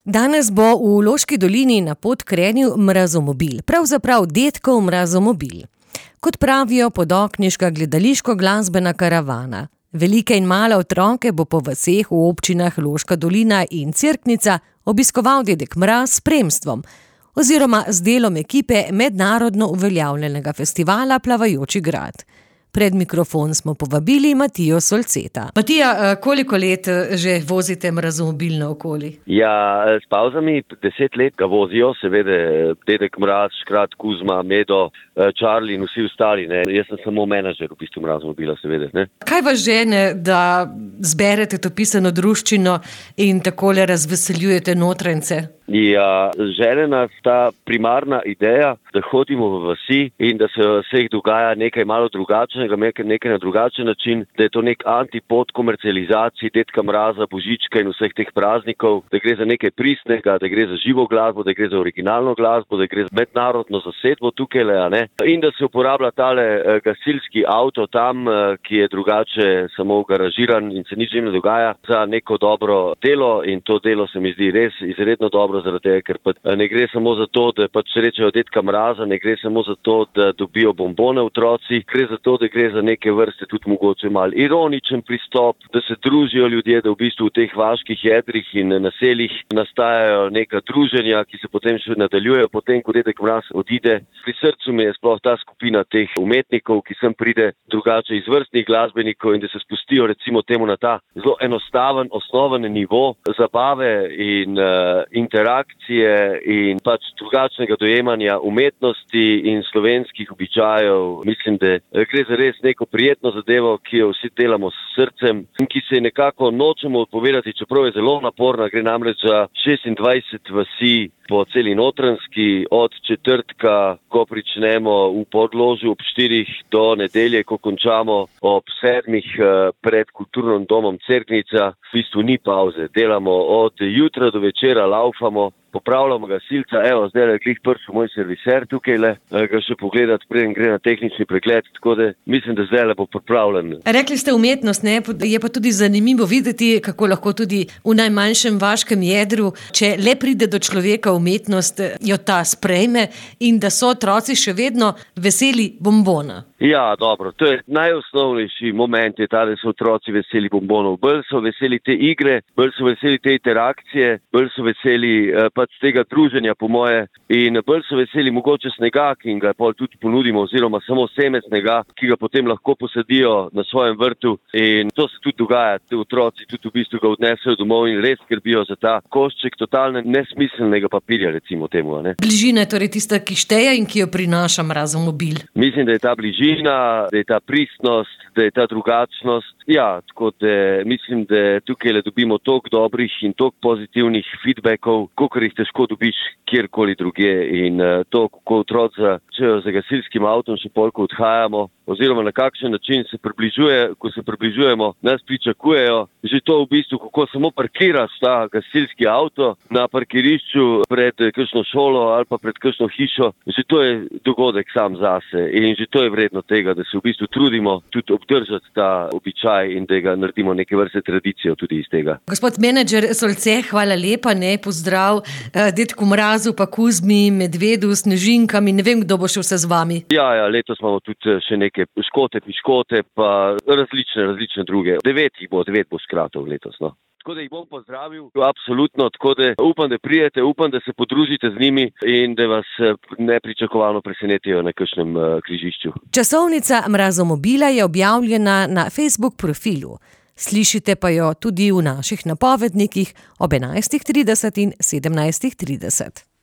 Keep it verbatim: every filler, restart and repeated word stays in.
Danes bo v Loški dolini na pot krenil mrazomobil, pravzaprav dedkov mrazomobil. Kot pravijo, podokniška gledališko-glasbena karavana. Velike in male otroke bo po vaseh v občinah Loška dolina in Cerknica obiskoval dedek Mraz s spremstvom oziroma z delom ekipe mednarodno uveljavljenega festivala Plavajoči grad. Pred mikrofon smo povabili Matijo Solceta. Matija, koliko let že vozite mrazomobil naokoli? Ja, s pavzami deset let ga vozijo, seveda dedek Mraz, Škrat, Kuzma, Medo, Charlie in vsi ostali. Ne. Jaz sem samo menedžer v bistvu mrazomobila, seveda. Ne. Kaj vas žene, da zberete to pisano druščino in takole razveseljujete notrance? Ja, žene nas ta primarna ideja, da hodimo v vasi in da se v vseh dogaja nekaj malo drugačnega, nekaj na drugačen način, da je to nek antipod komercializaciji dedka Mraza, Božička in vseh teh praznikov, da gre za nekaj pristnega, da gre za živo glasbo, da gre za originalno glasbo, da gre za mednarodno zasedbo tukaj, a ne? In da se uporablja tale uh, gasilski avto tam, uh, ki je drugače samo garažiran in se nič ne dogaja, za neko dobro delo in to delo se mi zdi res izredno dobro, zaradi tega, ker pa ne gre samo za to, da pač srečajo dedka Mraza, ne gre samo za to, da dobijo bombone otroci, gre za to, da gre za neke vrste tudi mogoče mal ironičen pristop, da se družijo ljudje, da v bistvu v teh vaških jedrih in naseljih nastajajo neka druženja, ki se potem še nadaljujejo, potem, ko dedek Mraz odide. Pri srcu mi je sploh ta skupina teh umetnikov, ki sem pride drugače izvrstnih glasbenikov in da se spustijo recimo temu na ta zelo enostaven, osnoven nivo zabave in uh, interakcije in pač drugačnega dojemanja umetnosti in slovenskih običajev. Mislim, da gre za res neko prijetno zadevo, ki jo vsi delamo s srcem in ki se nekako nočemo odpovedati, čeprav je zelo naporna. Gre namreč za šestindvajset vasi po celi Notranjski, od četrtka, ko pričnemo v Podložju ob štirih, do nedelje, ko končamo ob sedmih pred kulturnim domom Cerknica. V bistvu ni pauze, delamo od jutra do večera, laufamo, popravljamo gasilca, evo, zdaj je glih pršel moj serviser tukaj le, ga še pogledati, preden gre na tehnični pregled, tako da mislim, da zdaj le bo pripravljen. Rekli ste umetnost, ne? Je pa tudi zanimivo videti, kako lahko tudi v najmanjšem vaškem jedru, če le pride do človeka umetnost, jo ta sprejme in da so otroci še vedno veseli bombona. Ja, dobro, to je najosnovnejši moment, je ta, da so otroci veseli bombonov. Bolj so veseli te igre, bolj so veseli te interakcije, bolj so veseli eh, pač tega druženja po moje in bolj so veseli mogoče snega, ki ga pol tudi ponudimo, oziroma samo seme snega, ki ga potem lahko posadijo na svojem vrtu in to se tudi dogaja. Te otroci tudi v bistvu ga odnesejo domov in res skrbijo za ta košček totalne nesmiselnega papirja, recimo temu. Ne? Bližina je torej tista, ki šteje in ki jo prinaša mrazomobil. Mislim, da je ta bližina, da je ta pristnost, da je ta drugačnost. Ja, tako da mislim, da tukaj le dobimo toliko dobrih in toliko pozitivnih feedbackov, kolikor jih težko dobiš kjerkoli drugje. In uh, to, kako otroci začejo za gasilskim avtom, še polko odhajamo, oziroma na kakšen način se približuje, ko se približujemo, nas pričakujejo. Že to v bistvu, kako samo parkiraš ta gasilski avto na parkirišču pred kakšno šolo ali pa pred kakšno hišo, že to je dogodek sam zase in že to je vredno tega, da se v bistvu trudimo tudi obdržati ta običaj in da ga naredimo neke vrste tradicijo tudi iz tega. Gospod menedžer Solce, hvala lepa, ne, pozdrav dedku Mrazu, pa Kuzmi, Medvedu, Snežinkami, ne vem, kdo bo šel vse z vami. Ja, ja, letos imamo tudi še neke škote, piškote, pa različne, različne druge. Devet jih bo, devet bo škratov letos, no. Tako da jih bom pozdravil, absolutno, tako da upam, da prijete, upam, da se podružite z njimi in da vas nepričakovano presenetijo na kakšnem križišču. Časovnica mrazomobila je objavljena na Facebook profilu. Slišite pa jo tudi v naših napovednikih ob enajstih trideset in sedemnajstih trideset.